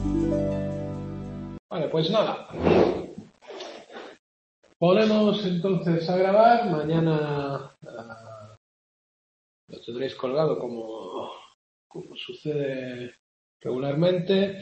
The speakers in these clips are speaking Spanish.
Vale, pues nada. Ponemos entonces a grabar. Mañana lo tendréis colgado como sucede regularmente.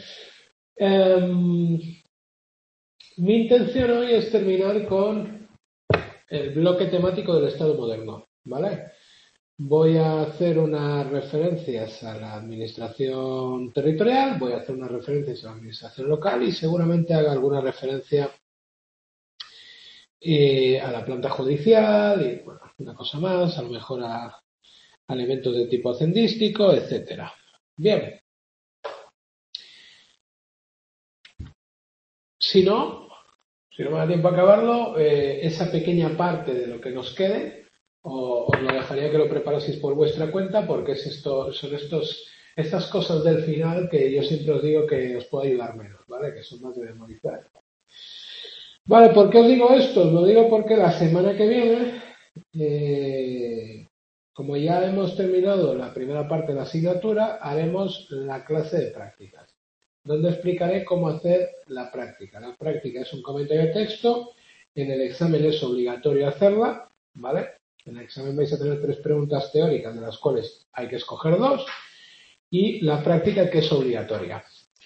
Mi intención hoy es terminar con el bloque temático del Estado moderno, ¿vale? Voy a hacer unas referencias a la administración territorial, voy a hacer unas referencias a la administración local y seguramente haga alguna referencia a la planta judicial y bueno, una cosa más, a lo mejor a elementos de tipo hacendístico, etcétera. Bien, si no, si no me da tiempo a acabarlo, esa pequeña parte de lo que nos quede, os lo dejaría que lo preparaseis por vuestra cuenta, porque son estas cosas del final que yo siempre os digo que os puedo ayudar menos, ¿vale? Que son más de memorizar. Vale, ¿por qué os digo esto? Os lo digo porque la semana que viene, como ya hemos terminado la primera parte de la asignatura, haremos la clase de prácticas, donde explicaré cómo hacer la práctica. La práctica es un comentario de texto, en el examen es obligatorio hacerla, ¿vale? En el examen vais a tener 3 preguntas teóricas, de las cuales hay que escoger 2, y la práctica que es obligatoria.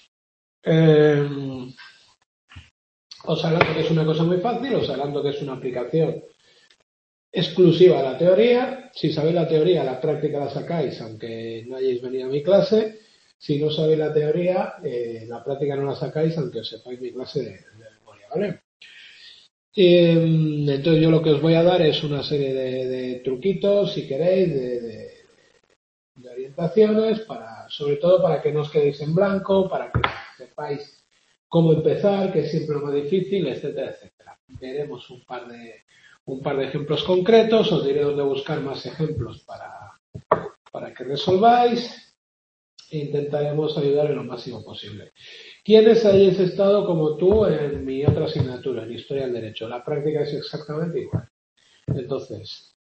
Os adelanto que es una cosa muy fácil, os adelanto que es una aplicación exclusiva a la teoría. Si sabéis la teoría, la práctica la sacáis, aunque no hayáis venido a mi clase. Si no sabéis la teoría, la práctica no la sacáis, aunque os sepáis mi clase de memoria, ¿vale? Entonces yo lo que os voy a dar es una serie de truquitos, si queréis, de orientaciones, sobre todo para que no os quedéis en blanco, para que sepáis cómo empezar, que es siempre lo más difícil, etcétera, etcétera. Veremos un par de ejemplos concretos, os diré dónde buscar más ejemplos para que resolváis e intentaremos ayudar en lo máximo posible. ¿Quiénes hayáis estado como tú en mi otra asignatura, en Historia del Derecho? La práctica es exactamente igual. Entonces,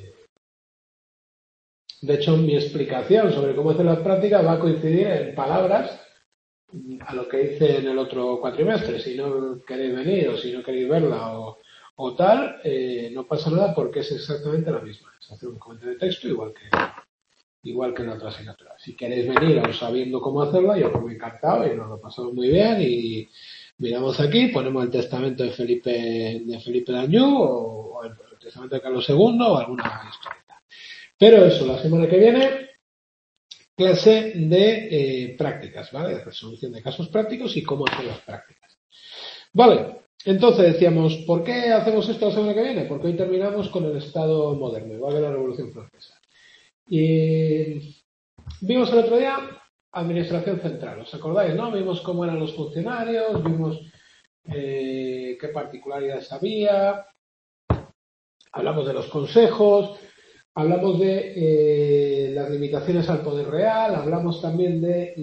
de hecho, mi explicación sobre cómo hacer las prácticas va a coincidir en palabras a lo que hice en el otro cuatrimestre. Si no queréis venir o si no queréis verla o tal, no pasa nada porque es exactamente la misma. Es hacer un comentario de texto igual que en la otra asignatura. Si queréis venir aún sabiendo cómo hacerla, yo pues me he encantado y nos lo pasamos muy bien y miramos aquí, ponemos el testamento de Felipe Dañú o el testamento de Carlos II o alguna historia. Pero eso, la semana que viene, clase de prácticas, ¿vale? De resolución de casos prácticos y cómo hacer las prácticas. Vale, entonces decíamos, ¿por qué hacemos esto la semana que viene? Porque hoy terminamos con el Estado moderno, igual que la Revolución Francesa. Y vimos el otro día administración central, ¿os acordáis, no? Vimos cómo eran los funcionarios, vimos qué particularidades había, hablamos de los consejos, hablamos de las limitaciones al poder real, hablamos también de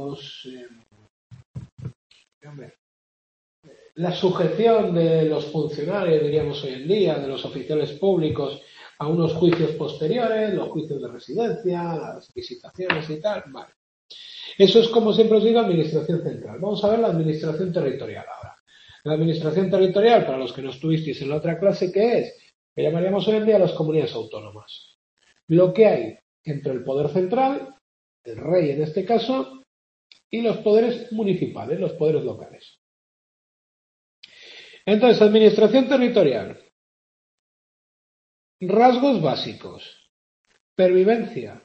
la sujeción de los funcionarios, diríamos hoy en día, de los oficiales públicos a unos juicios posteriores, los juicios de residencia, las visitaciones y tal. Vale. Eso es, como siempre os digo, administración central. Vamos a ver la administración territorial ahora. La administración territorial, para los que no estuvisteis en la otra clase, ¿qué es? Que llamaríamos hoy en día las comunidades autónomas. Lo que hay entre el poder central, el rey en este caso, y los poderes municipales, los poderes locales. Entonces, administración territorial. Rasgos básicos. Pervivencia.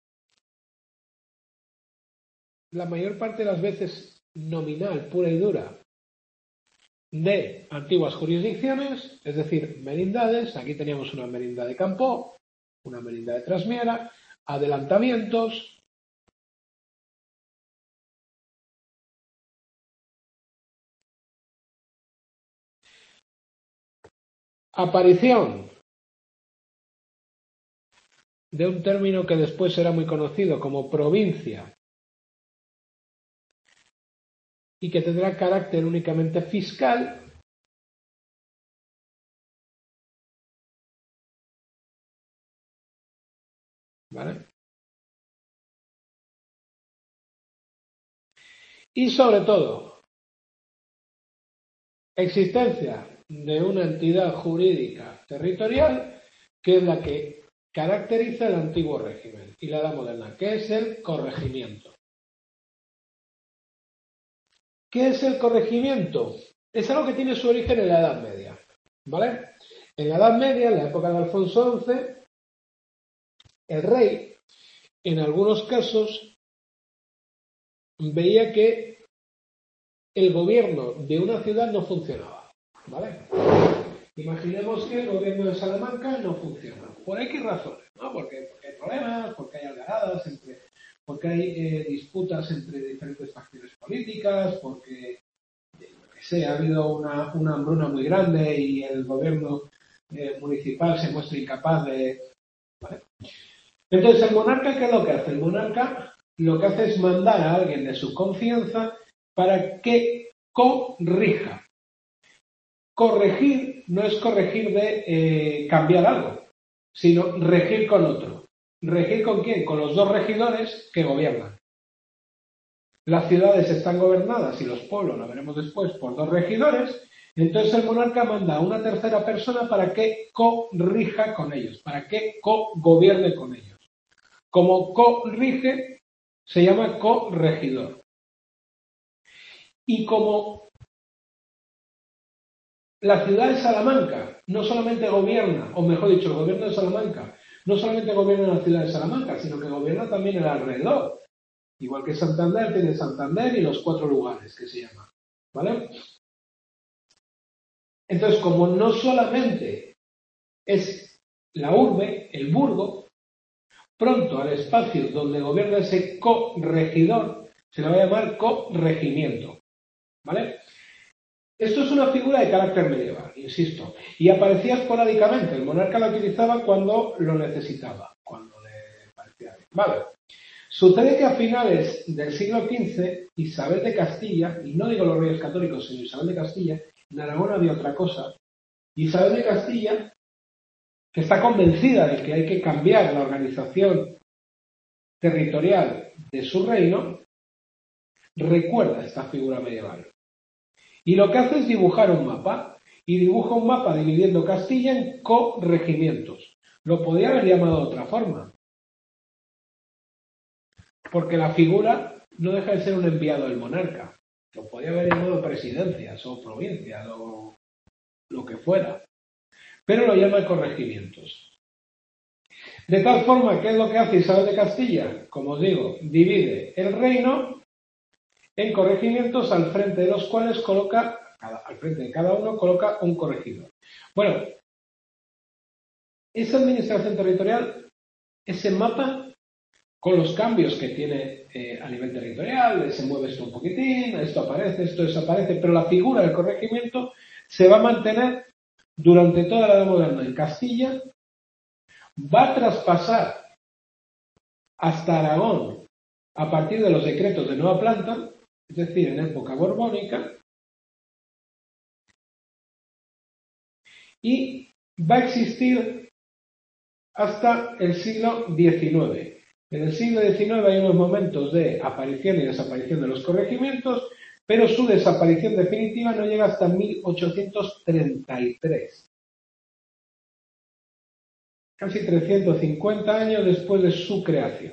La mayor parte de las veces nominal, pura y dura, de antiguas jurisdicciones, es decir, merindades. Aquí teníamos una merindad de Campo, una merindad de Trasmiera, adelantamientos, aparición de un término que después será muy conocido como provincia y que tendrá carácter únicamente fiscal. ¿Vale? Y sobre todo, existencia de una entidad jurídica territorial que es la que caracteriza el antiguo régimen y la edad moderna, que es el corregimiento. ¿Qué es el corregimiento? Es algo que tiene su origen en la Edad Media, ¿vale? En la Edad Media, en la época de Alfonso XI, el rey, en algunos casos, veía que el gobierno de una ciudad no funcionaba, ¿vale? Imaginemos que el gobierno de Salamanca no funciona, por X razones, ¿no? Porque hay problemas, porque hay algaradas, porque hay disputas entre diferentes facciones políticas, porque, lo que sea, ha habido una hambruna muy grande y el gobierno municipal se muestra incapaz de... ¿vale? Entonces, ¿el monarca qué es lo que hace? El monarca lo que hace es mandar a alguien de su confianza para que corrija. Corregir no es corregir de cambiar algo, sino regir con otro. ¿Regir con quién? Con los dos regidores que gobiernan. Las ciudades están gobernadas y los pueblos, lo veremos después, por dos regidores. Entonces el monarca manda a una tercera persona para que corrija con ellos, para que co-gobierne con ellos. Como corrige, se llama corregidor. Y como la ciudad de Salamanca no solamente gobierna, o mejor dicho, el gobierno de Salamanca no solamente gobierna la ciudad de Salamanca, sino que gobierna también el alrededor. Igual que Santander tiene Santander y los 4 lugares que se llaman. ¿Vale? Entonces, como no solamente es la urbe, el burgo, pronto al espacio donde gobierna ese corregidor se le va a llamar corregimiento. ¿Vale? Esto es una figura de carácter medieval, insisto, y aparecía esporádicamente. El monarca la utilizaba cuando lo necesitaba, cuando le parecía bien. Vale. Sucede que a finales del siglo XV, Isabel de Castilla, y no digo los reyes católicos, sino Isabel de Castilla, en Aragón había otra cosa. Isabel de Castilla, que está convencida de que hay que cambiar la organización territorial de su reino, recuerda esta figura medieval. Y lo que hace es dibujar un mapa, y dibuja un mapa dividiendo Castilla en corregimientos. Lo podía haber llamado de otra forma, porque la figura no deja de ser un enviado del monarca. Lo podía haber llamado presidencias o provincias o lo que fuera, pero lo llama corregimientos. De tal forma, ¿qué es lo que hace Isabel de Castilla? Como os digo, divide el reino en corregimientos al frente de los cuales coloca, al frente de cada uno coloca un corregidor. Bueno, esa administración territorial, ese mapa, con los cambios que tiene a nivel territorial, se mueve esto un poquitín, esto aparece, esto desaparece, pero la figura del corregimiento se va a mantener durante toda la Edad Moderna en Castilla, va a traspasar hasta Aragón a partir de los decretos de Nueva Planta, es decir, en época borbónica, y va a existir hasta el siglo XIX. En el siglo XIX hay unos momentos de aparición y desaparición de los corregimientos, pero su desaparición definitiva no llega hasta 1833. Casi 350 años después de su creación.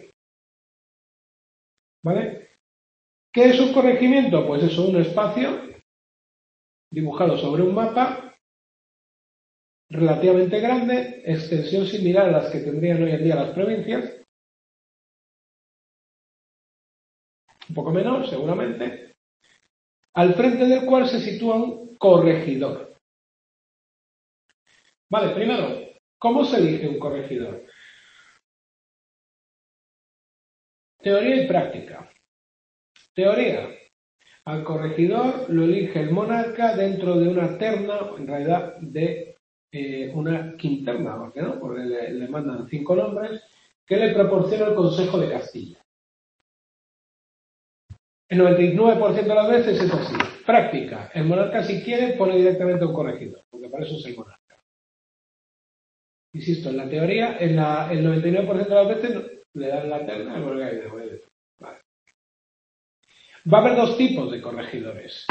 ¿Vale? ¿Qué es un corregimiento? Pues eso, un espacio dibujado sobre un mapa relativamente grande, extensión similar a las que tendrían hoy en día las provincias, un poco menor seguramente, al frente del cual se sitúa un corregidor. Vale, primero, ¿cómo se elige un corregidor? Teoría y práctica. Teoría. Al corregidor lo elige el monarca dentro de una terna, o en realidad de una quinterna, ¿por qué no? Porque le mandan 5 nombres que le proporciona el Consejo de Castilla. El 99% de las veces es así. Práctica. El monarca, si quiere, pone directamente un corregidor, porque para eso es el monarca. Insisto, en la teoría, el 99% de las veces le dan la terna al monarca y vale. Va a haber dos tipos de corregidores.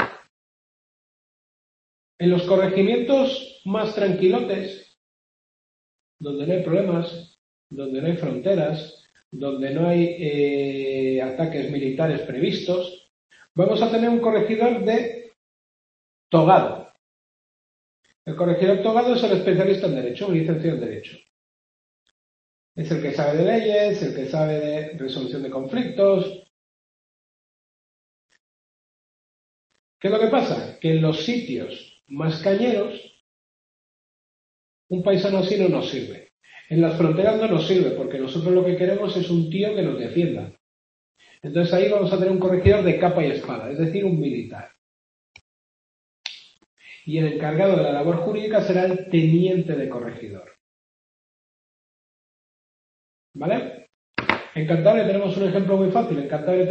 En los corregimientos más tranquilotes, donde no hay problemas, donde no hay fronteras, donde no hay ataques militares previstos, vamos a tener un corregidor de togado. El corregidor togado es el especialista en Derecho, un licenciado en Derecho. Es el que sabe de leyes, el que sabe de resolución de conflictos. ¿Qué es lo que pasa? Que en los sitios más cañeros, un paisano así no nos sirve. En las fronteras no nos sirve, porque nosotros lo que queremos es un tío que nos defienda. Entonces ahí vamos a tener un corregidor de capa y espada, es decir, un militar. Y el encargado de la labor jurídica será el teniente de corregidor. ¿Vale? En Cantabria tenemos un ejemplo muy fácil. En Cantabria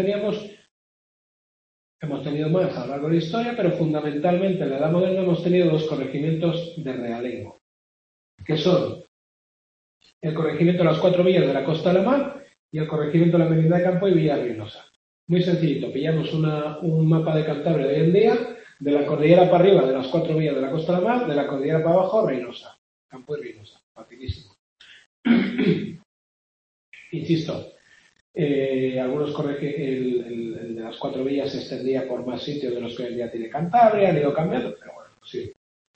hemos tenido más a lo largo de la historia, pero fundamentalmente en la Edad Moderna hemos tenido dos corregimientos de realengo, que son el corregimiento de las 4 villas de la Costa de la Mar y el corregimiento de la Medina de Campo y Villa Reynosa. Muy sencillito, pillamos un mapa de Cantabria de hoy en día, de la cordillera para arriba de las 4 villas de la Costa de la Mar, de la cordillera para abajo Reynosa, Campo y Reynosa, facilísimo. Insisto, algunos el de las 4 villas se extendía por más sitios de los que hoy en día tiene Cantabria, han ido cambiando, pero bueno, sí.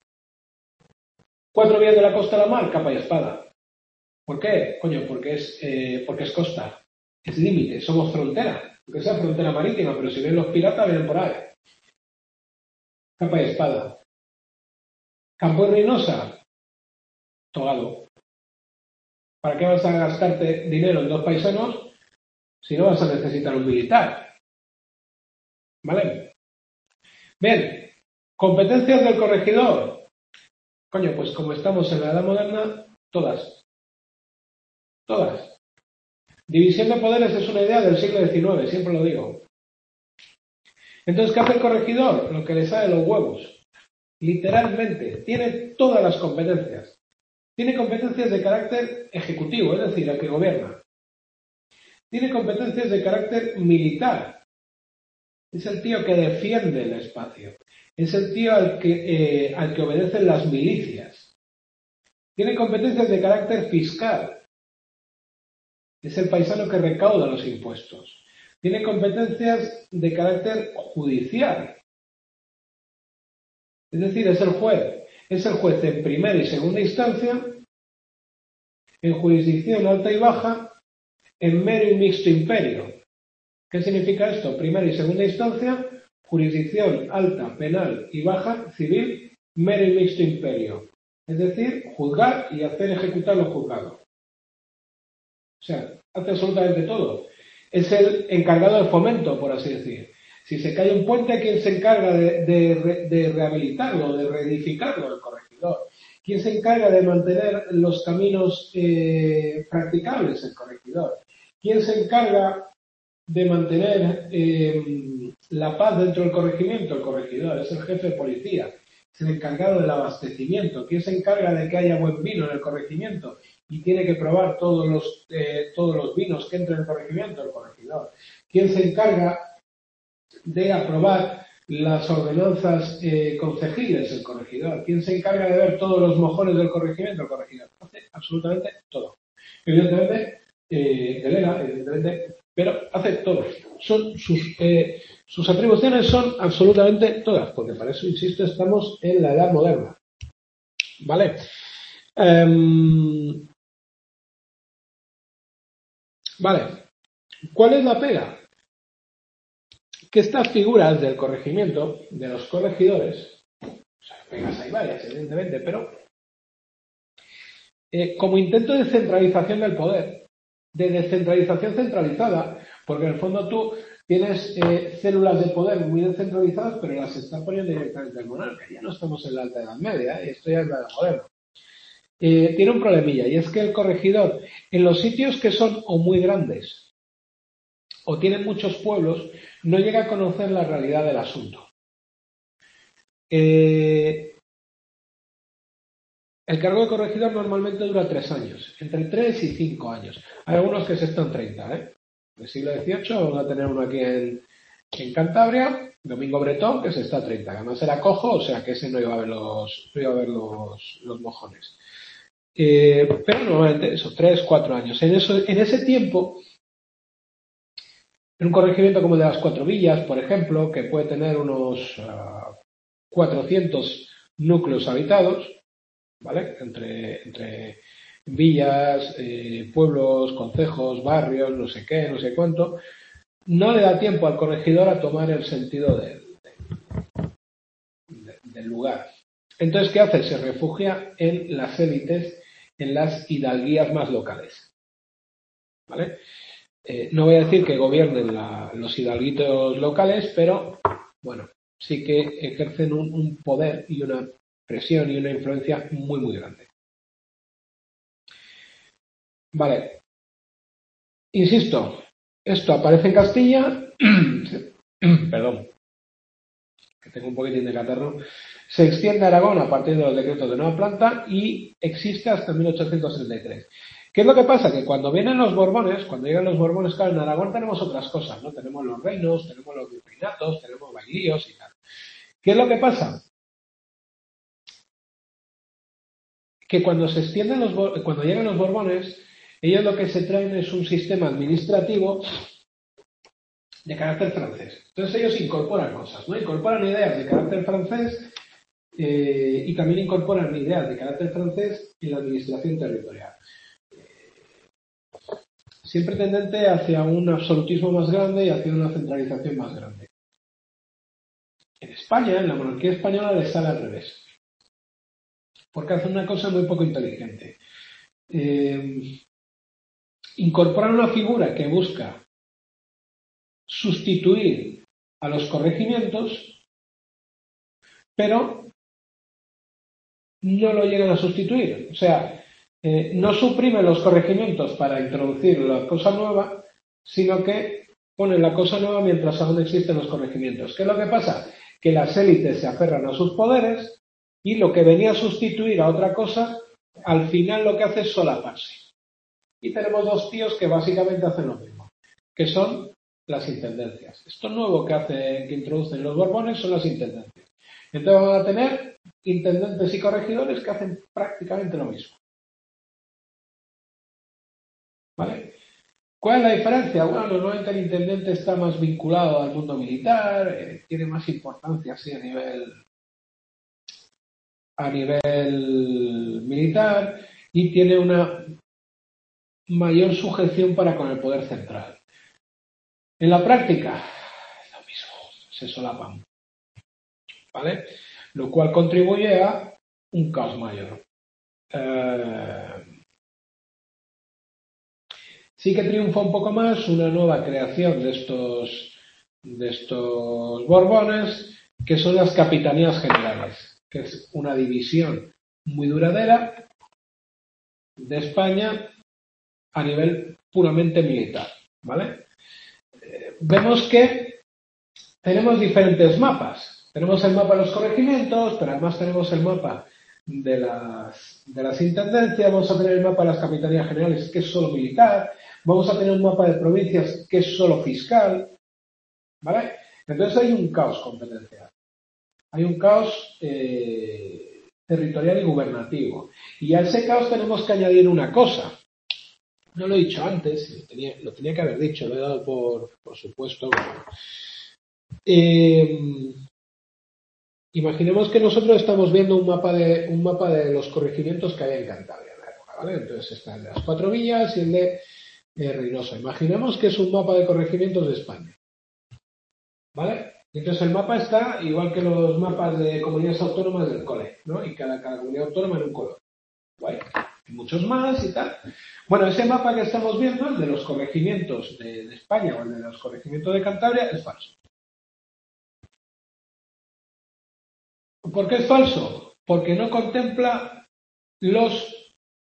4 villas de la Costa de la Mar, capa y espada. ¿Por qué? Coño, porque es costa, es límite, somos frontera, aunque sea frontera marítima, pero si vienen los piratas, vienen por ahí. Capa y espada. Campo y Reynosa, togado. ¿Para qué vas a gastarte dinero en 2 paisanos si no vas a necesitar un militar? ¿Vale? Bien, competencias del corregidor. Coño, pues como estamos en la Edad Moderna, todas. Todas. División de poderes es una idea del siglo XIX, siempre lo digo. Entonces, ¿qué hace el corregidor? Lo que le sale de los huevos. Literalmente, tiene todas las competencias. Tiene competencias de carácter ejecutivo, es decir, el que gobierna. Tiene competencias de carácter militar. Es el tío que defiende el espacio. Es el tío al que obedecen las milicias. Tiene competencias de carácter fiscal. Es el paisano que recauda los impuestos. Tiene competencias de carácter judicial. Es decir, es el juez. Es el juez en primera y segunda instancia, en jurisdicción alta y baja, en mero y mixto imperio. ¿Qué significa esto? Primera y segunda instancia, jurisdicción alta, penal y baja, civil, mero y mixto imperio. Es decir, juzgar y hacer ejecutar lo juzgado. O sea, hace absolutamente todo. Es el encargado del fomento, por así decir. Si se cae un puente, ¿quién se encarga de rehabilitarlo, de reedificarlo? El corregidor. ¿Quién se encarga de mantener los caminos practicables? El corregidor. ¿Quién se encarga de mantener la paz dentro del corregimiento? El corregidor. Es el jefe de policía. Es el encargado del abastecimiento. ¿Quién se encarga de que haya buen vino en el corregimiento? Y tiene que probar todos los vinos que entran en el corregimiento, el corregidor. ¿Quién se encarga de aprobar las ordenanzas concejiles? El corregidor. ¿Quién se encarga de ver todos los mojones del corregimiento? El corregidor. Hace absolutamente todo. Evidentemente, delega, evidentemente, pero hace todo. Sus atribuciones son absolutamente todas, porque para eso, insisto, estamos en la Edad Moderna. ¿Vale? Vale. ¿Cuál es la pega? Que estas figuras del corregimiento, de los corregidores, o sea, pegas hay varias, evidentemente, pero como intento de centralización del poder, de descentralización centralizada, porque en el fondo tú tienes células de poder muy descentralizadas, pero las está poniendo directamente el monarca. Ya no estamos en la Alta Edad Media, esto ya es la Edad Moderna. Tiene un problemilla, y es que el corregidor, en los sitios que son o muy grandes o tienen muchos pueblos, no llega a conocer la realidad del asunto. El cargo de corregidor normalmente dura 3 años, entre 3 y 5 años. Hay algunos que se están 30, ¿eh? Del siglo XVIII, vamos a tener uno aquí en Cantabria, Domingo Bretón, que se está a 30. Además era cojo, o sea que ese no iba a ver los mojones. Pero normalmente eso, 3, 4 años. En ese tiempo, en un corregimiento como el de las Cuatro Villas, por ejemplo, que puede tener unos 400 núcleos habitados, ¿vale? Entre villas, pueblos, concejos, barrios, no sé qué, no sé cuánto, no le da tiempo al corregidor a tomar el sentido del lugar. Entonces, ¿qué hace? Se refugia en las élites, en las hidalguías más locales. ¿Vale? No voy a decir que gobiernen los hidalguitos locales, pero bueno, sí que ejercen un poder y una presión y una influencia muy, muy grande. Vale. Insisto, esto aparece en Castilla, perdón, que tengo un poquitín de catarro, se extiende a Aragón a partir de los decretos de nueva planta y existe hasta 1833. ¿Qué es lo que pasa? Que cuando vienen los Borbones, cuando llegan los Borbones, claro, en Aragón tenemos otras cosas, ¿no? Tenemos los reinos, tenemos los virreinatos, tenemos bailíos y tal. ¿Qué es lo que pasa? Que cuando cuando llegan los Borbones, ellos lo que se traen es un sistema administrativo de carácter francés. Entonces ellos incorporan cosas, ¿no? Incorporan ideas de carácter francés y también incorporan ideas de carácter francés en la administración territorial. Siempre tendente hacia un absolutismo más grande y hacia una centralización más grande. En España, en la monarquía española, les sale al revés. Porque hacen una cosa muy poco inteligente. Incorporan una figura que busca sustituir a los corregimientos, pero no lo llegan a sustituir. O sea, no suprimen los corregimientos para introducir la cosa nueva, sino que ponen la cosa nueva mientras aún existen los corregimientos. ¿Qué es lo que pasa? Que las élites se aferran a sus poderes y lo que venía a sustituir a otra cosa, al final lo que hace es solaparse. Y tenemos dos tíos que básicamente hacen lo mismo, que son las intendencias. Esto nuevo que introducen los Borbones son las intendencias. Entonces van a tener intendentes y corregidores que hacen prácticamente lo mismo. ¿Vale? ¿Cuál es la diferencia? Bueno, normalmente el intendente está más vinculado al mundo militar, tiene más importancia así a nivel militar y tiene una mayor sujeción para con el poder central. En la práctica, es lo mismo, se solapan. ¿Vale? Lo cual contribuye a un caos mayor. Sí que triunfa un poco más una nueva creación de estos Borbones, que son las capitanías generales, que es una división muy duradera de España a nivel puramente militar, ¿vale? Vemos que tenemos diferentes mapas. Tenemos el mapa de los corregimientos, pero además tenemos el mapa de las intendencias, vamos a tener el mapa de las capitanías generales, que es solo militar, vamos a tener un mapa de provincias que es solo fiscal, ¿vale? Entonces hay un caos competencial, hay un caos territorial y gubernativo. Y a ese caos tenemos que añadir una cosa. No lo he dicho antes, lo tenía que haber dicho, lo he dado por supuesto. Imaginemos que nosotros estamos viendo un mapa de los corregimientos que hay en Cantabria en la época, ¿vale? Entonces está el de las Cuatro Villas y el de Reynosa. Imaginemos que es un mapa de corregimientos de España, ¿vale? Entonces el mapa está igual que los mapas de comunidades autónomas del cole, ¿no? Y cada comunidad autónoma en un color, ¿vale? Y muchos más y tal. Bueno, ese mapa que estamos viendo, el de los corregimientos de España o el de los corregimientos de Cantabria, es falso. ¿Por qué es falso? Porque no contempla los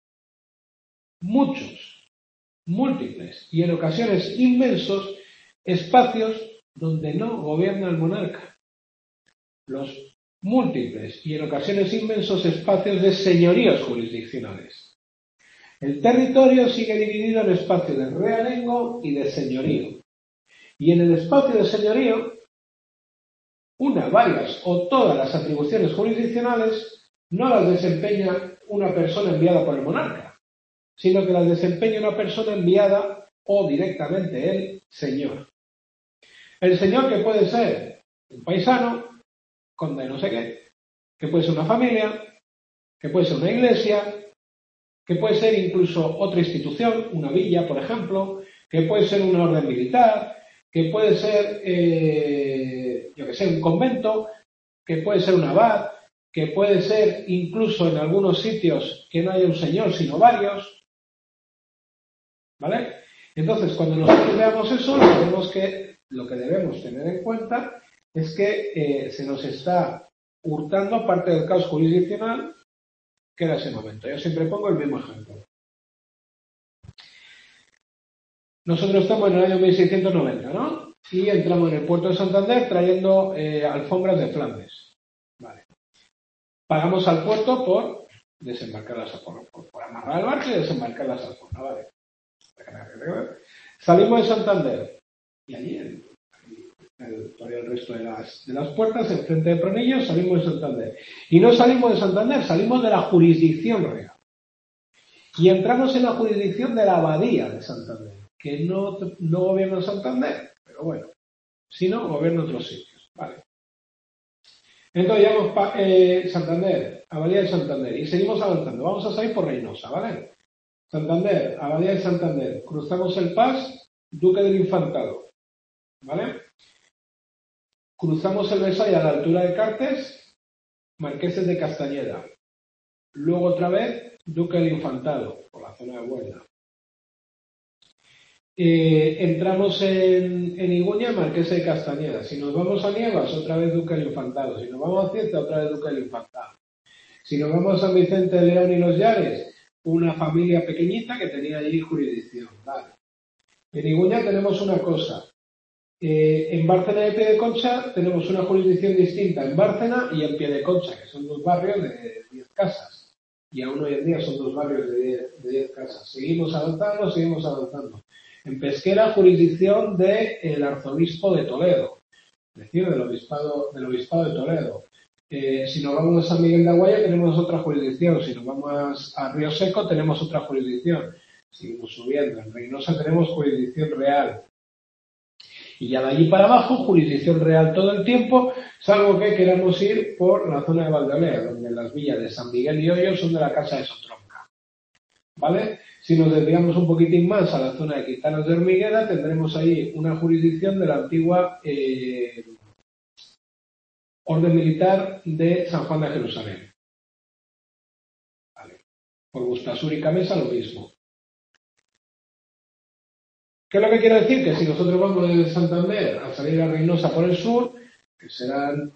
muchos, múltiples y en ocasiones inmensos espacios donde no gobierna el monarca. Los múltiples y en ocasiones inmensos espacios de señoríos jurisdiccionales. El territorio sigue dividido en espacios de realengo y de señorío. Y en el espacio de señorío, una, varias o todas las atribuciones jurisdiccionales no las desempeña una persona enviada por el monarca, sino que las desempeña una persona enviada o directamente el señor. El señor, que puede ser un paisano, conde no sé qué, que puede ser una familia, que puede ser una iglesia, que puede ser incluso otra institución, una villa, por ejemplo, que puede ser una orden militar, que puede ser, yo que sé, un convento, que puede ser un abad, que puede ser incluso en algunos sitios que no haya un señor, sino varios, ¿vale? Entonces, cuando nosotros veamos eso, lo que debemos tener en cuenta es que se nos está hurtando parte del caos jurisdiccional que era ese momento. Yo siempre pongo el mismo ejemplo. Nosotros estamos en el año 1690, ¿no? Y entramos en el puerto de Santander trayendo alfombras de Flandes. Vale. Pagamos al puerto por desembarcar las alfombras, por amarrar el barco y desembarcar las alfombras, ¿vale? Salimos de Santander y allí todavía el resto de las puertas, enfrente de Pronillos, salimos de Santander. Y no salimos de Santander, salimos de la jurisdicción real. Y entramos en la jurisdicción de la abadía de Santander, que no gobierna Santander, pero bueno, si no, gobierna otros sitios. Vale. Entonces llegamos Santander, abadía de Santander, y seguimos avanzando. Vamos a salir por Reynosa, ¿vale? Santander, abadía de Santander, cruzamos el Pas, Duque del Infantado, ¿vale? Cruzamos el Besaya a la altura de Cartes, Marqueses de Castañeda. Luego otra vez, Duque del Infantado, por la zona de Huelva. Entramos en Iguña, Marqués de Castañeda. Si nos vamos a Nievas, otra vez Duque del Infantado. Si nos vamos a Cieza, otra vez Duque del Infantado. Si nos vamos a San Vicente de León y Los Llares, una familia pequeñita que tenía allí jurisdicción. Vale. En Iguña tenemos una cosa. En Bárcena y Piedeconcha tenemos una jurisdicción distinta en Bárcena y en Piedeconcha, que son dos barrios de 10 casas. Y aún hoy en día son dos barrios de 10 casas. Seguimos avanzando. En Pesquera, jurisdicción del arzobispo de Toledo, es decir, del obispado de Toledo. Si nos vamos a San Miguel de Aguaya tenemos otra jurisdicción. Si nos vamos a Río Seco tenemos otra jurisdicción. Seguimos subiendo. En Reynosa tenemos jurisdicción real. Y ya de allí para abajo, jurisdicción real todo el tiempo, salvo que queramos ir por la zona de Valdeolea, donde las villas de San Miguel y Hoyo son de la Casa de Sotronca. ¿Vale? Si nos desviamos un poquitín más a la zona de Quintanos de Hormiguera, tendremos ahí una jurisdicción de la antigua Orden Militar de San Juan de Jerusalén. ¿Vale? Por Bustasur y Camesa lo mismo. ¿Qué es lo que quiero decir? Que si nosotros vamos desde Santander a salir a Reynosa por el sur, que serán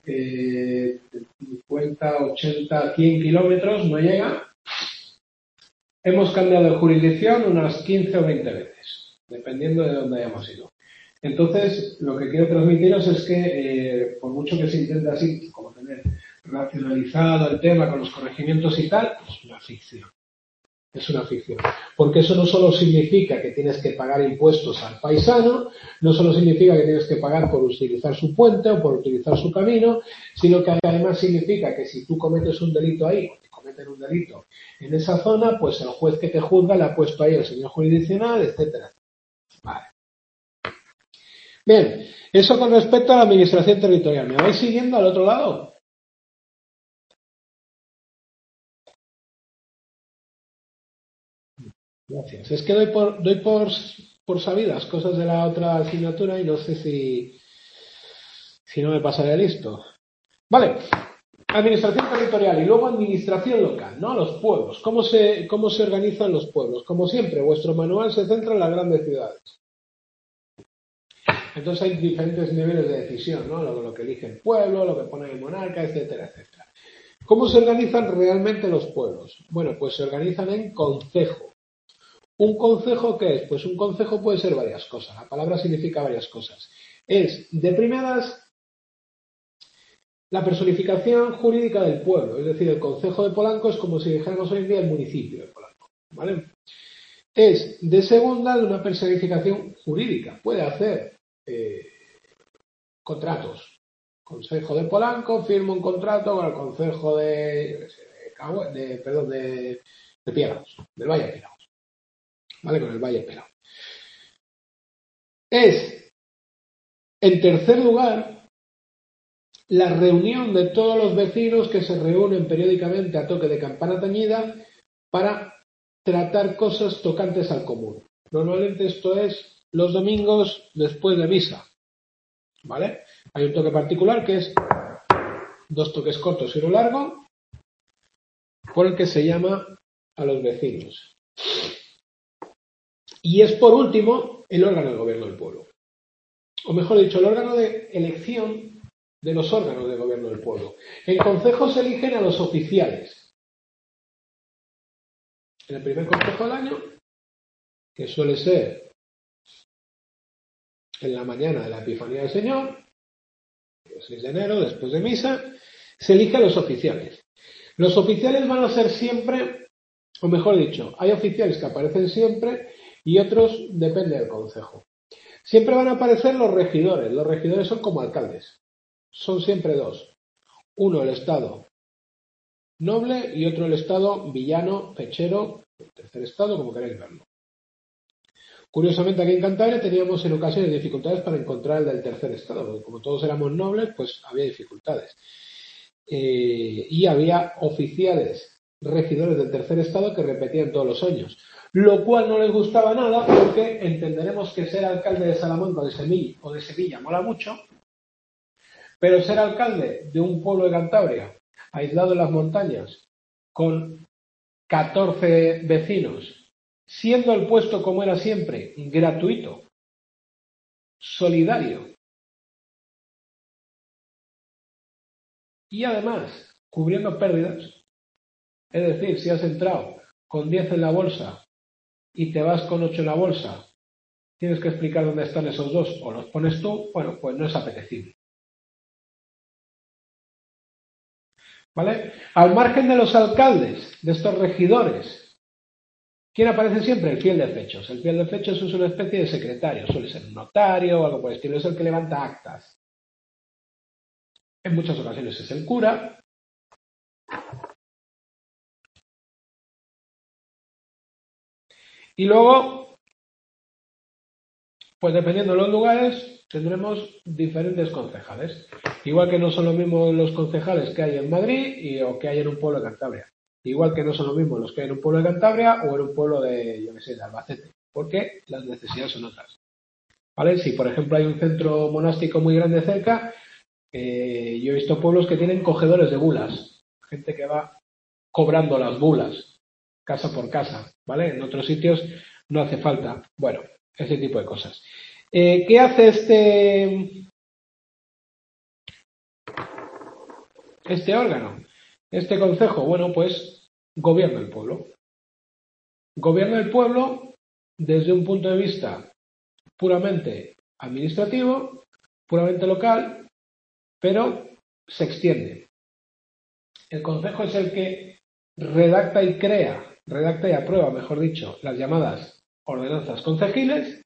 50, 80, 100 kilómetros, no llega, hemos cambiado de jurisdicción unas 15 o 20 veces, dependiendo de dónde hayamos ido. Entonces, lo que quiero transmitiros es que, por mucho que se intente así, como tener racionalizado el tema con los corregimientos y tal, es una ficción. Es una ficción. Porque eso no solo significa que tienes que pagar impuestos al paisano, no solo significa que tienes que pagar por utilizar su puente o por utilizar su camino, sino que además significa que si tú cometes un delito ahí, o te cometen un delito en esa zona, pues el juez que te juzga le ha puesto ahí el señor jurisdiccional, etcétera. Vale. Bien, eso con respecto a la administración territorial. ¿Me vais siguiendo al otro lado? Gracias. Es que doy por sabidas cosas de la otra asignatura y no sé si no me pasaré listo. Vale. Administración territorial y luego administración local, ¿no? Los pueblos. ¿Cómo se organizan los pueblos? Como siempre, vuestro manual se centra en las grandes ciudades. Entonces hay diferentes niveles de decisión, ¿no? Lo que elige el pueblo, lo que pone el monarca, etcétera, etcétera. ¿Cómo se organizan realmente los pueblos? Bueno, pues se organizan en concejo. ¿Un concejo qué es? Pues un concejo puede ser varias cosas. La palabra significa varias cosas. Es, de primeras, la personificación jurídica del pueblo. Es decir, el concejo de Polanco es como si dijéramos hoy en día el municipio de Polanco. ¿Vale? Es, de segunda, de una personificación jurídica. Puede hacer contratos. Consejo de Polanco firma un contrato con el Consejo de Piélagos, del Valle de Piélagos. ¿Vale? Con el Valle de Piélagos. Es, en tercer lugar, la reunión de todos los vecinos que se reúnen periódicamente a toque de campana tañida para tratar cosas tocantes al común. Normalmente esto es los domingos después de misa. ¿Vale? Hay un toque particular que es 2 toques cortos y uno largo, por el que se llama a los vecinos. Y es, por último, el órgano de gobierno del pueblo. O mejor dicho, el órgano de elección de los órganos de gobierno del pueblo. En consejos se eligen a los oficiales. En el primer consejo del año, que suele ser en la mañana de la Epifanía del Señor, el 6 de enero, después de misa, se eligen a los oficiales. Los oficiales van a ser siempre, o mejor dicho, hay oficiales que aparecen siempre y otros depende del consejo. Siempre van a aparecer los regidores. Los regidores son como alcaldes. Son siempre 2. Uno el estado noble y otro el estado villano, pechero, el tercer estado, como queréis verlo. Curiosamente aquí en Cantabria teníamos en ocasiones dificultades para encontrar el del tercer estado, porque como todos éramos nobles, pues había dificultades. Y había oficiales, regidores del tercer estado que repetían todos los años, lo cual no les gustaba nada porque entenderemos que ser alcalde de Salamanca o de Sevilla mola mucho, pero ser alcalde de un pueblo de Cantabria aislado en las montañas con 14 vecinos, siendo el puesto como era siempre, gratuito, solidario y además cubriendo pérdidas, es decir, si has entrado con 10 en la bolsa y te vas con 8 en la bolsa, tienes que explicar dónde están esos 2 o los pones tú, bueno, pues no es apetecible. ¿Vale? Al margen de los alcaldes, de estos regidores, ¿quién aparece siempre? El fiel de fechos. El fiel de fechos es una especie de secretario, suele ser un notario o algo por el estilo, es el que levanta actas. En muchas ocasiones es el cura. Y luego, pues dependiendo de los lugares, tendremos diferentes concejales. Igual que no son lo mismo los concejales que hay en Madrid o que hay en un pueblo de Cantabria. Igual que no son lo mismo los que hay en un pueblo de Cantabria o en un pueblo de, yo qué sé, de Albacete. Porque las necesidades son otras. ¿Vale? Si, por ejemplo, hay un centro monástico muy grande cerca, yo he visto pueblos que tienen cogedores de bulas. Gente que va cobrando las bulas, casa por casa. ¿Vale? En otros sitios no hace falta. Bueno, ese tipo de cosas. ¿Qué hace este órgano? Este consejo, bueno, pues gobierna el pueblo. Gobierna el pueblo desde un punto de vista puramente administrativo, puramente local, pero se extiende. El consejo es el que redacta y aprueba, mejor dicho, las llamadas ordenanzas concejiles.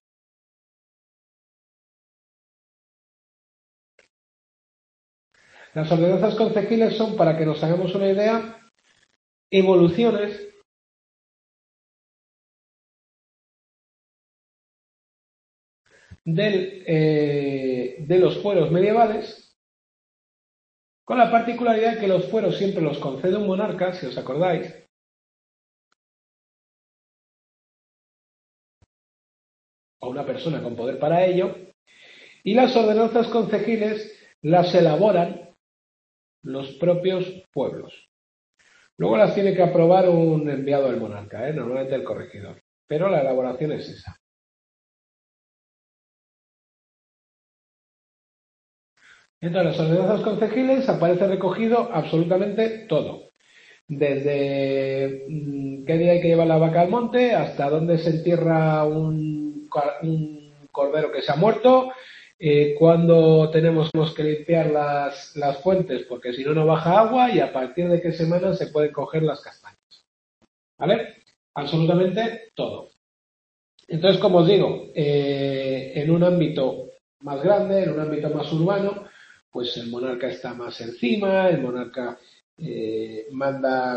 Las ordenanzas concejiles son, para que nos hagamos una idea, evoluciones de los fueros medievales, con la particularidad de que los fueros siempre los concede un monarca, si os acordáis, o una persona con poder para ello, y las ordenanzas concejiles las elaboran los propios pueblos. Luego las tiene que aprobar un enviado del monarca, normalmente el corregidor, pero la elaboración es esa. Entre las ordenanzas concejiles aparece recogido absolutamente todo. Desde qué día hay que llevar la vaca al monte hasta dónde se entierra un cordero que se ha muerto, cuándo tenemos que limpiar las fuentes porque si no, no baja agua y a partir de qué semana se pueden coger las castañas. ¿Vale? Absolutamente todo. Entonces, como os digo, en un ámbito más grande, en un ámbito más urbano, pues el monarca está más encima, el monarca manda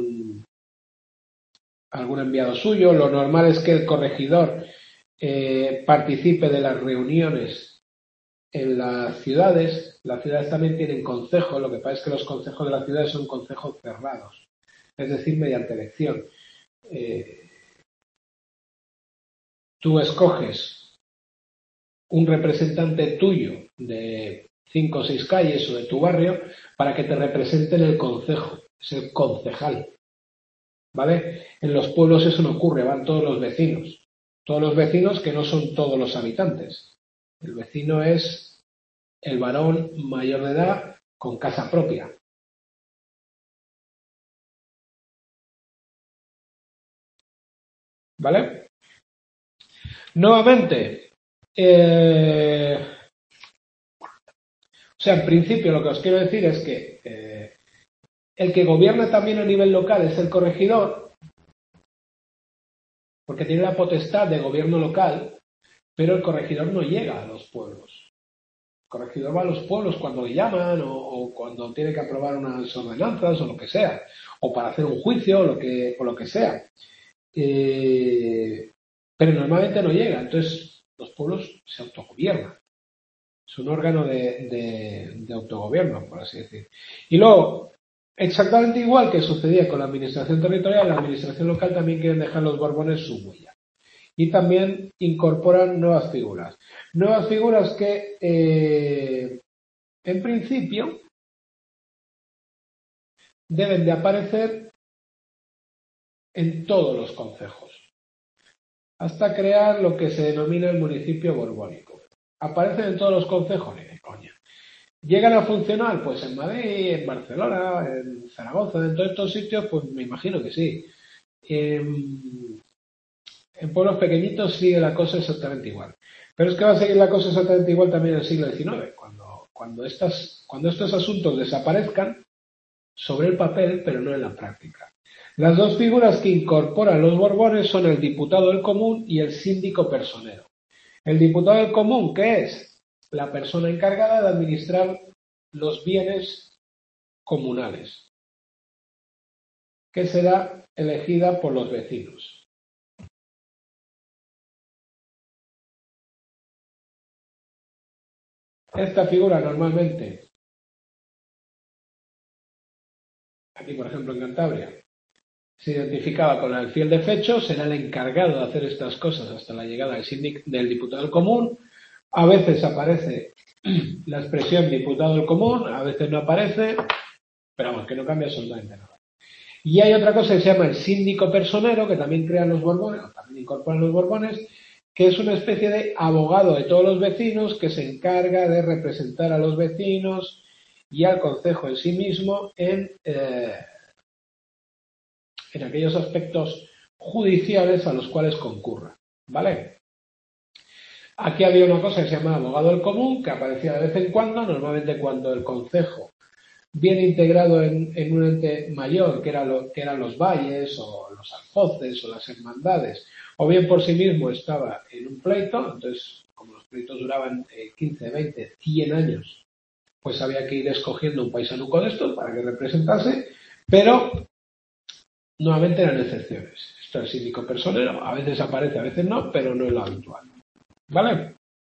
algún enviado suyo. Lo normal es que el corregidor participe de las reuniones en las ciudades. Las ciudades también tienen consejos, lo que pasa es que los consejos de las ciudades son consejos cerrados, es decir, mediante elección. Tú escoges un representante tuyo de 5 o 6 calles o de tu barrio para que te represente en el concejo, es el concejal, ¿vale? En los pueblos eso no ocurre, van todos los vecinos que no son todos los habitantes. El vecino es el varón mayor de edad con casa propia. ¿Vale? Nuevamente, o sea, en principio lo que os quiero decir es que el que gobierna también a nivel local es el corregidor, porque tiene la potestad de gobierno local, pero el corregidor no llega a los pueblos. El corregidor va a los pueblos cuando le llaman o cuando tiene que aprobar unas ordenanzas o lo que sea, o para hacer un juicio o lo que sea. Pero normalmente no llega, entonces los pueblos se autogobiernan. Es un órgano de autogobierno, por así decir. Y luego, exactamente igual que sucedía con la administración territorial, la administración local también quieren dejar los Borbones su huella. Y también incorporan nuevas figuras. Nuevas figuras que, en principio, deben de aparecer en todos los concejos, hasta crear lo que se denomina el municipio borbónico. ¿Aparecen en todos los concejos? Ni de coña. ¿Llegan a funcionar? Pues en Madrid, en Barcelona, en Zaragoza, en todos estos sitios, pues me imagino que sí. En pueblos pequeñitos sigue la cosa exactamente igual. Pero es que va a seguir la cosa exactamente igual también en el siglo XIX, cuando estos asuntos desaparezcan sobre el papel, pero no en la práctica. Las dos figuras que incorporan los Borbones son el diputado del común y el síndico personero. El diputado del común, ¿qué es? La persona encargada de administrar los bienes comunales, que será elegida por los vecinos. Esta figura normalmente, aquí por ejemplo en Cantabria, se identificaba con el fiel de fecho, será el encargado de hacer estas cosas hasta la llegada del diputado del común. A veces aparece la expresión diputado del común, a veces no aparece, pero vamos, que no cambia absolutamente nada. Y hay otra cosa que se llama el síndico personero, que también crean los Borbones, o también incorporan los Borbones, que es una especie de abogado de todos los vecinos que se encarga de representar a los vecinos y al concejo en sí mismo en aquellos aspectos judiciales a los cuales concurra. ¿Vale? Aquí había una cosa que se llama abogado del común, que aparecía de vez en cuando, normalmente cuando el concejo viene integrado en un ente mayor, que eran los valles o los alfoces o las hermandades, o bien por sí mismo estaba en un pleito, entonces como los pleitos duraban 15, 20, 100 años, pues había que ir escogiendo un paisanuco de estos para que representase, pero nuevamente eran excepciones. Esto es el síndico personero, a veces aparece, a veces no, pero no es lo habitual. ¿Vale?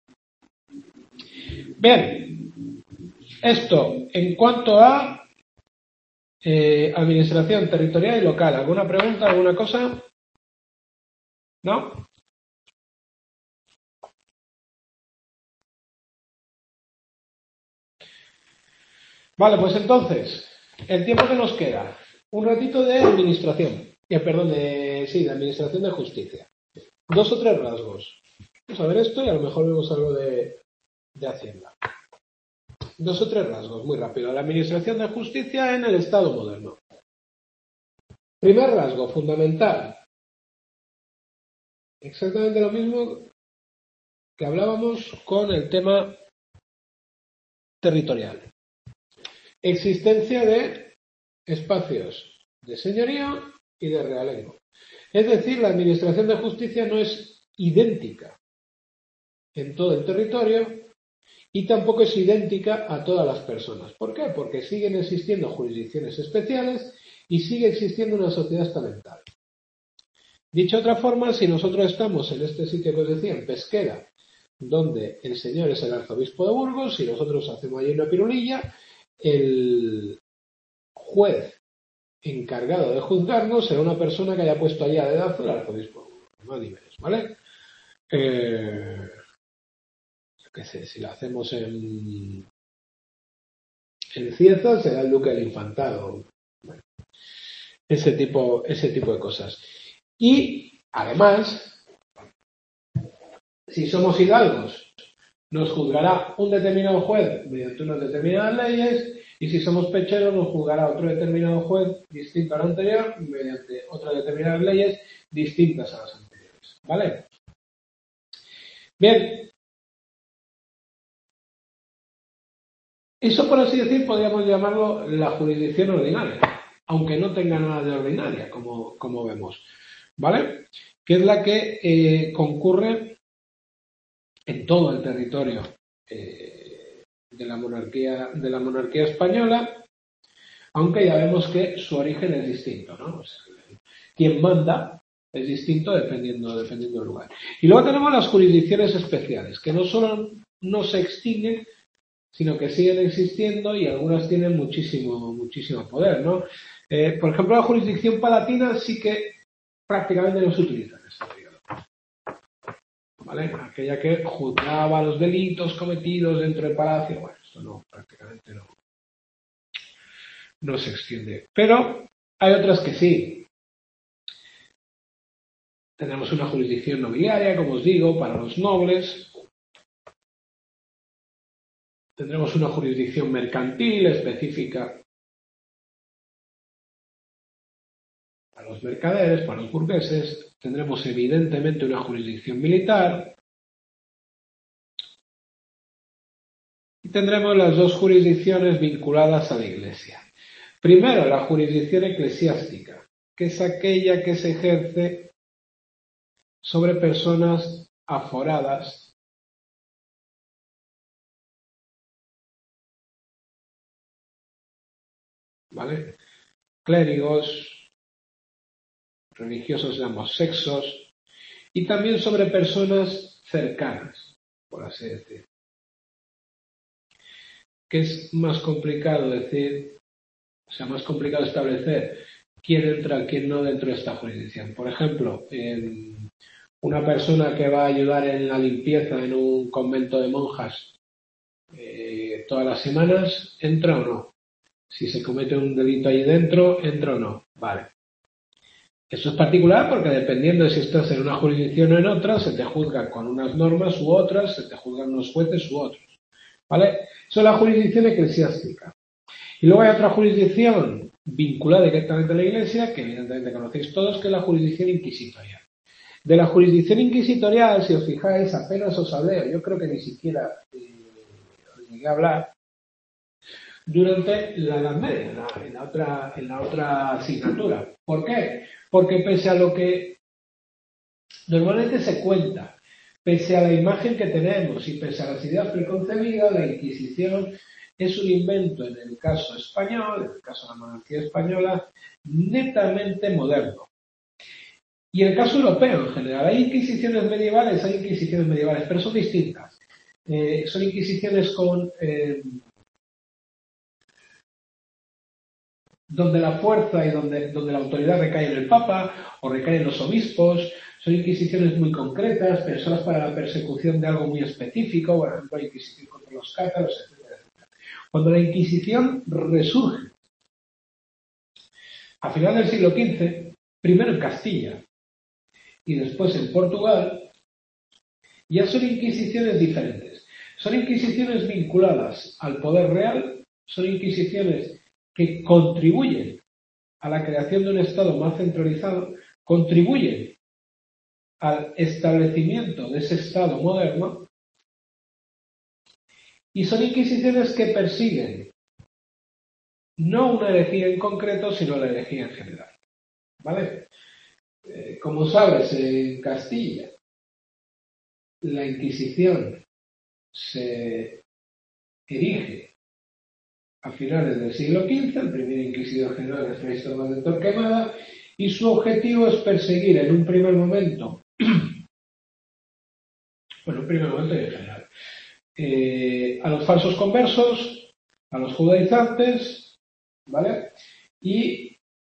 Bien, esto en cuanto a administración territorial y local. ¿Alguna pregunta, alguna cosa? ¿No? Vale, pues entonces, el tiempo que nos queda, un ratito de administración, perdón, de administración de justicia. 2 o 3 rasgos. Vamos a ver esto y a lo mejor vemos algo de Hacienda. 2 o 3 rasgos, muy rápido. La administración de justicia en el Estado moderno. Primer rasgo, fundamental. Exactamente lo mismo que hablábamos con el tema territorial. Existencia de espacios de señorío y de realengo. Es decir, la administración de justicia no es idéntica en todo el territorio, y tampoco es idéntica a todas las personas. ¿Por qué? Porque siguen existiendo jurisdicciones especiales y sigue existiendo una sociedad estamental. Dicho de otra forma, si nosotros estamos en este sitio que os decía, en Pesquera, donde el señor es el arzobispo de Burgos, y nosotros hacemos allí una pirulilla, el juez encargado de juzgarnos será una persona que haya puesto allí a dedazo el arzobispo de Burgos, más ni menos, ¿vale? Yo qué sé, si lo hacemos en Cieza será el duque del infantado, bueno, ese tipo de cosas. Y además, si somos hidalgos, nos juzgará un determinado juez mediante unas determinadas leyes, y si somos pecheros nos juzgará otro determinado juez distinto al anterior mediante otras determinadas leyes distintas a las anteriores. ¿Vale? Bien. Eso, por así decir, podríamos llamarlo la jurisdicción ordinaria, aunque no tenga nada de ordinaria, como vemos. ¿Vale? Que es la que concurre en todo el territorio de la monarquía española, aunque ya vemos que su origen es distinto, ¿no? O sea, quien manda es distinto dependiendo del lugar. Y luego tenemos las jurisdicciones especiales, que no solo no se extinguen, sino que siguen existiendo y algunas tienen muchísimo poder, ¿no? Por ejemplo, la jurisdicción palatina sí que prácticamente no se utiliza en este periodo, ¿vale? Aquella que juzgaba los delitos cometidos dentro del palacio, bueno, esto no, prácticamente no se extiende. Pero hay otras que sí. Tenemos una jurisdicción nobiliaria, como os digo, para los nobles. Tendremos una jurisdicción mercantil específica para los mercaderes, para los burgueses. Tendremos evidentemente una jurisdicción militar. Y tendremos las dos jurisdicciones vinculadas a la Iglesia. Primero, la jurisdicción eclesiástica, que es aquella que se ejerce sobre personas aforadas ¿vale? Clérigos, religiosos de ambos sexos, y también sobre personas cercanas, por así decir. Que es más complicado decir, o sea, más complicado establecer quién entra, quién no dentro de esta jurisdicción. Por ejemplo, una persona que va a ayudar en la limpieza en un convento de monjas todas las semanas, ¿entra o no? Si se comete un delito ahí dentro, ¿entra o no? Vale. Eso es particular porque dependiendo de si estás en una jurisdicción o en otra, se te juzgan con unas normas u otras, se te juzgan unos jueces u otros. ¿Vale? Eso es la jurisdicción eclesiástica. Y luego hay otra jurisdicción vinculada directamente a la Iglesia, que evidentemente conocéis todos, que es la jurisdicción inquisitorial. De la jurisdicción inquisitorial, si os fijáis, apenas os hablé, yo creo que ni siquiera os llegué a hablar, durante la Edad Media, en la otra asignatura. ¿Por qué? Porque pese a lo que normalmente se cuenta, pese a la imagen que tenemos y pese a las ideas preconcebidas, la Inquisición es un invento, en el caso español, en el caso de la monarquía española, netamente moderno. Y en el caso europeo en general, hay inquisiciones medievales, pero son distintas. Son inquisiciones con donde la fuerza y donde la autoridad recae en el Papa o recae en los obispos. Son inquisiciones muy concretas, pensadas para la persecución de algo muy específico, por ejemplo, la Inquisición contra los cátaros, etcétera, etcétera. Cuando la Inquisición resurge a final del siglo XV, primero en Castilla y después en Portugal, ya son inquisiciones diferentes. Son inquisiciones vinculadas al poder real, son inquisiciones que contribuyen a la creación de un Estado más centralizado, contribuyen al establecimiento de ese Estado moderno, y son inquisiciones que persiguen no una herejía en concreto, sino la herejía en general. ¿Vale? Como sabes, en Castilla la Inquisición se erige a finales del siglo XV, el primer inquisidor general es Fray Tomás de Torquemada, y su objetivo es perseguir en un primer momento, bueno, un primer momento y en general, a los falsos conversos, a los judaizantes, ¿vale? Y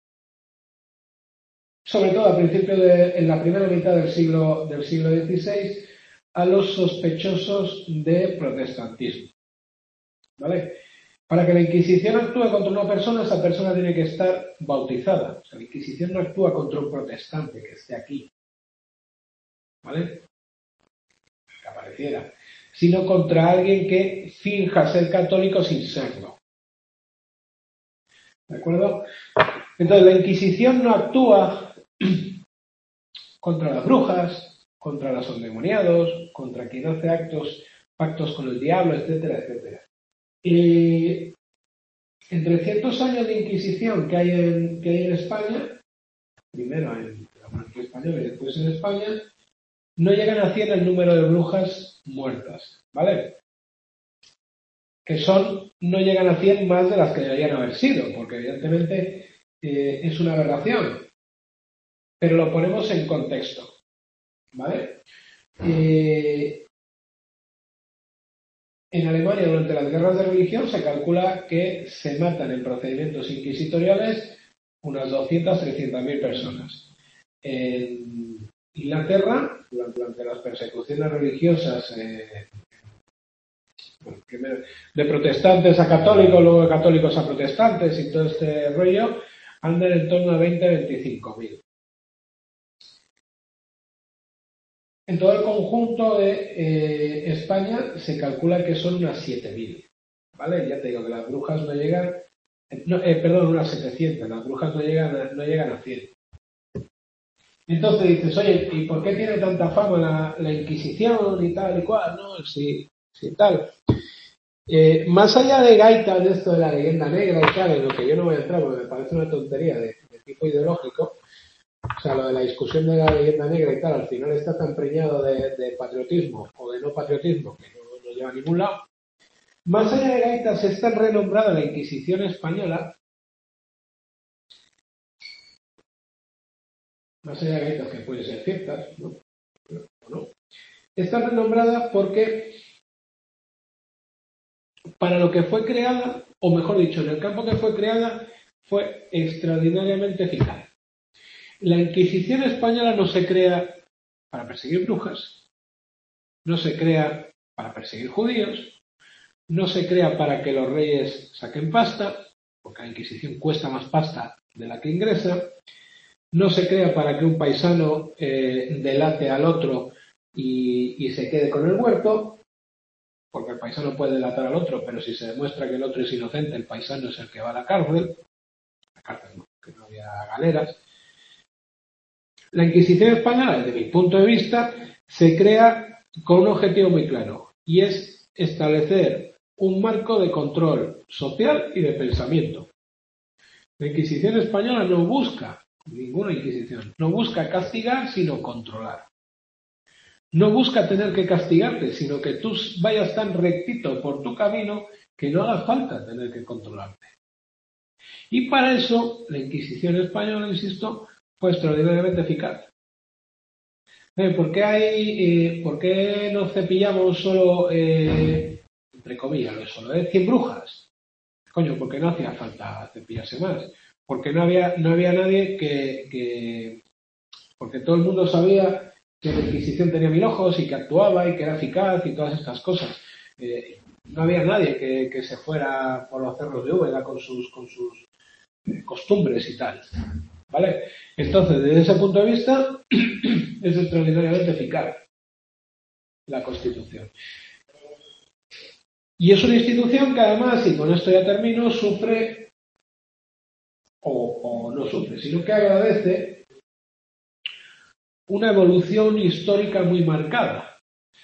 sobre todo a principios en la primera mitad del siglo XVI, a los sospechosos de protestantismo, ¿vale? Para que la Inquisición actúe contra una persona, esa persona tiene que estar bautizada. O sea, la Inquisición no actúa contra un protestante que esté aquí, ¿vale? Que apareciera, sino contra alguien que finja ser católico sin serlo. ¿De acuerdo? Entonces, la Inquisición no actúa contra las brujas, contra los endemoniados, contra quien hace pactos con el diablo, etcétera, etcétera. Entre ciertos años de Inquisición que hay en España, primero en la monarquía española y después en España, no llegan a 100 el número de brujas muertas, ¿vale? Que no llegan a 100 más de las que deberían haber sido, porque evidentemente es una aberración. Pero lo ponemos en contexto, ¿vale? En Alemania, durante las guerras de religión, se calcula que se matan en procedimientos inquisitoriales unas 200-300.000 personas. En Inglaterra, durante las persecuciones religiosas, primero de protestantes a católicos, luego de católicos a protestantes y todo este rollo, andan en torno a 20-25.000. En todo el conjunto de España se calcula que son unas 7.000, ¿vale? Ya te digo que las brujas no llegan, unas 700, las brujas no llegan a 100. Entonces dices, oye, ¿y por qué tiene tanta fama la Inquisición y tal y cual? ¿No? Si tal. Más allá de gaitas de esto de la leyenda negra y tal, en lo que yo no voy a entrar porque me parece una tontería de tipo ideológico, o sea, lo de la discusión de la leyenda negra y tal, al final está tan preñado de patriotismo o de no patriotismo que no lleva a ningún lado. Más allá de gaitas, es tan renombrada la Inquisición española, más allá de gaitas que pueden ser ciertas, ¿no? ¿O no? Es tan renombrada porque para lo que fue creada, o mejor dicho, en el campo que fue creada, fue extraordinariamente eficaz. La Inquisición española no se crea para perseguir brujas, no se crea para perseguir judíos, no se crea para que los reyes saquen pasta, porque la Inquisición cuesta más pasta de la que ingresa, no se crea para que un paisano delate al otro y se quede con el huerto, porque el paisano puede delatar al otro, pero si se demuestra que el otro es inocente, el paisano es el que va a la cárcel no, que no había galeras. La Inquisición española, desde mi punto de vista, se crea con un objetivo muy claro, y es establecer un marco de control social y de pensamiento. La Inquisición española no busca, ninguna Inquisición, no busca castigar, sino controlar. No busca tener que castigarte, sino que tú vayas tan rectito por tu camino que no haga falta tener que controlarte. Y para eso, la Inquisición española, insisto, fue extraordinariamente eficaz. ¿Por qué no cepillamos solo, entre comillas, solo 100 brujas? Coño, porque no hacía falta cepillarse más. Porque no había nadie porque todo el mundo sabía que la Inquisición tenía 1000 ojos y que actuaba y que era eficaz y todas estas cosas. No había nadie que se fuera por los cerros de Úbeda con sus costumbres y tal. ¿Vale? Entonces, desde ese punto de vista, es extraordinariamente eficaz la Constitución. Y es una institución que además, y con esto ya termino, sufre, o no sufre, sino que agradece una evolución histórica muy marcada.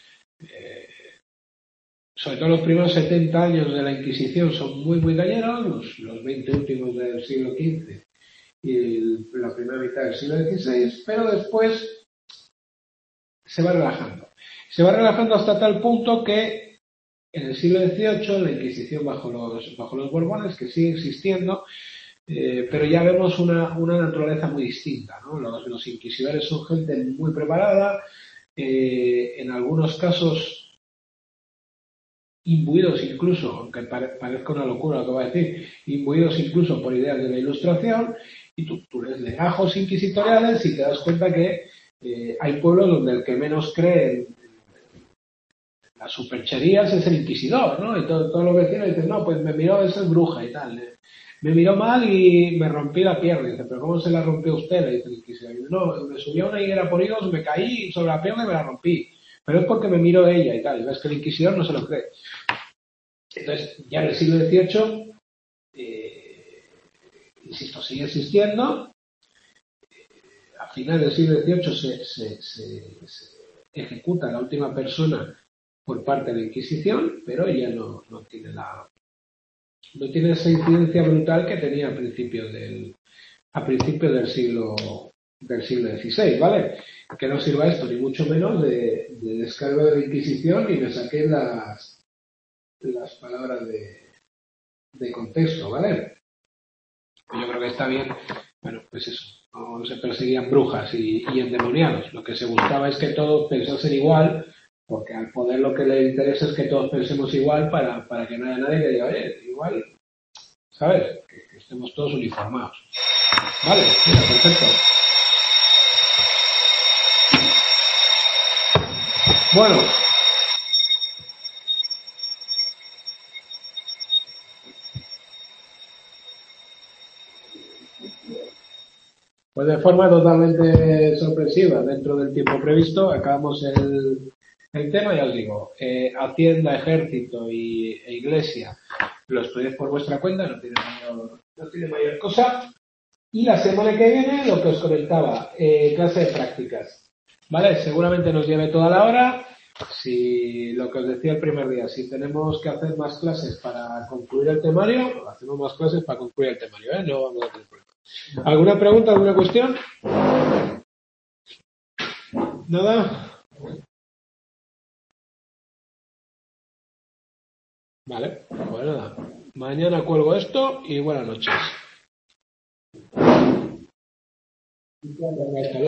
Sobre todo los primeros 70 años de la Inquisición son muy, muy galleros, los 20 últimos del siglo XV y la primera mitad del siglo XVI, pero después se va relajando. Se va relajando hasta tal punto que en el siglo XVIII, la Inquisición bajo los Borbones, que sigue existiendo, pero ya vemos una naturaleza muy distinta, ¿no? Los inquisidores son gente muy preparada, en algunos casos imbuidos incluso, aunque parezca una locura lo que voy a decir, imbuidos incluso por ideas de la Ilustración, y tú lees legajos inquisitoriales y te das cuenta que hay pueblos donde el que menos cree en las supercherías es el inquisidor, ¿no? Y todos los vecinos dicen, no, pues me miró, esa es bruja y tal. Me miró mal y me rompí la pierna. Y dice, pero ¿cómo se la rompió usted? Le dice el inquisidor. Y dice, no, me subí a una higuera por higos, me caí sobre la pierna y me la rompí. Pero es porque me miró ella y tal. Y ves que el inquisidor no se lo cree. Entonces, ya en el siglo XVIII, insisto, sigue existiendo. A finales del siglo XVIII se ejecuta la última persona por parte de la Inquisición, pero ya no tiene esa incidencia brutal que tenía a principios del siglo XVI, ¿vale? Que no sirva esto ni mucho menos de descargo de la Inquisición y me saqué las palabras de contexto, ¿vale? Yo creo que está bien, bueno, pues eso, no se perseguían brujas y endemoniados. Lo que se buscaba es que todos pensasen igual, porque al poder lo que le interesa es que todos pensemos igual para que no haya nadie que diga, oye, igual, ¿sabes? Que estemos todos uniformados. Vale, mira, perfecto. Bueno, pues de forma totalmente sorpresiva, dentro del tiempo previsto, acabamos el tema, ya os digo, Hacienda, Ejército e Iglesia lo estudiéis por vuestra cuenta, no tiene mayor cosa. Y la semana que viene, lo que os comentaba, clase de prácticas. ¿Vale? Seguramente nos lleve toda la hora. Si lo que os decía el primer día, si tenemos que hacer más clases para concluir el temario, hacemos más clases para concluir el temario, ¿eh? No vamos a tener problema. ¿Alguna pregunta, alguna cuestión? ¿Nada? Vale, pues nada. Mañana cuelgo esto y buenas noches. Hasta luego.